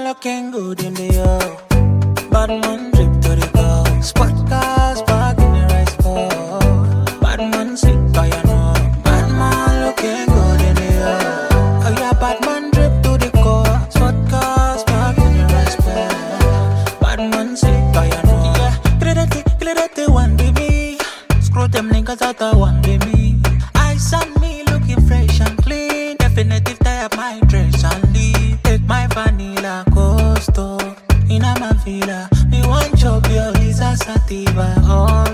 looking good in the air. Bad man drip to the car. Spot cars park in the rice bowl. Bad man sick by your know. Bad man looking good in the air. Oh yeah, bad man drip to the car. Spot cars park in the rice bowl. Bad man sick by your know. Yeah, kill it, one baby. Screw them niggas out of one baby. Ice on me looking fresh and clean. Definitive tie up my dress and leave. Take my vanilla costo in a villa. Me want chop your visa sativa. Oh.